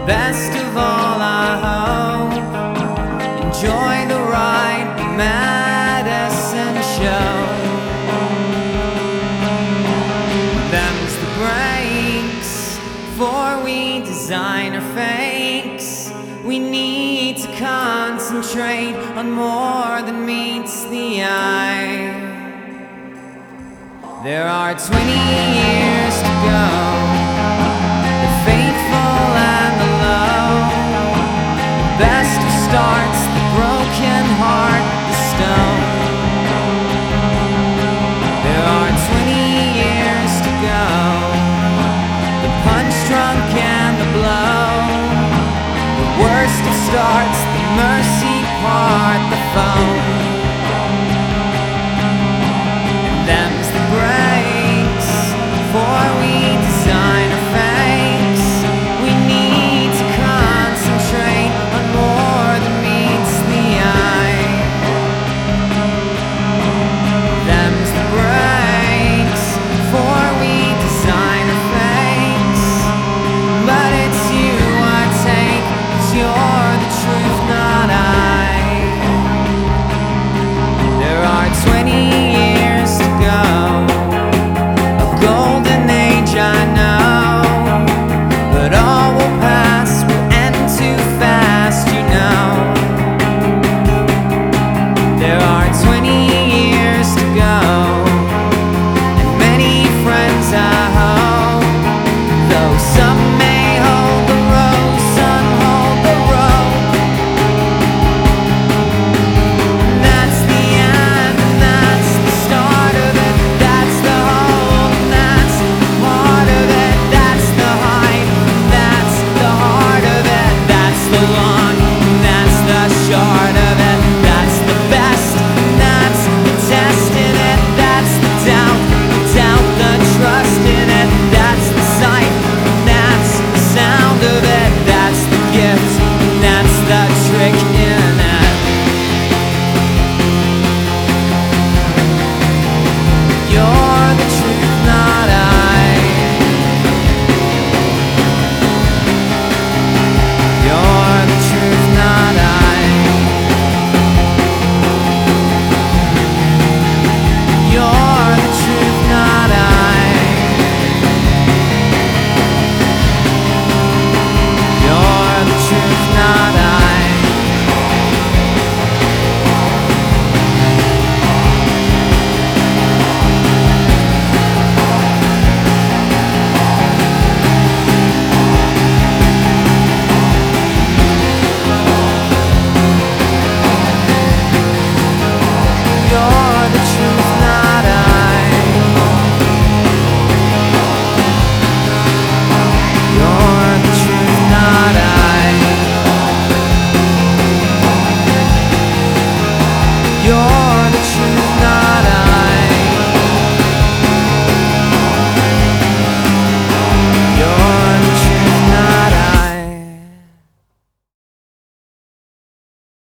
Best of all, I hope enjoy the ride, the Madison show. Them's the breaks, for we design our fakes. We need to concentrate on more than meets the eye. There are 20 years to go, the faithful and the low. Best of starts, the broken heart, the stone. There are 20 years to go, the punch drunk and the blow. The worst of starts, the mercy part, the phone.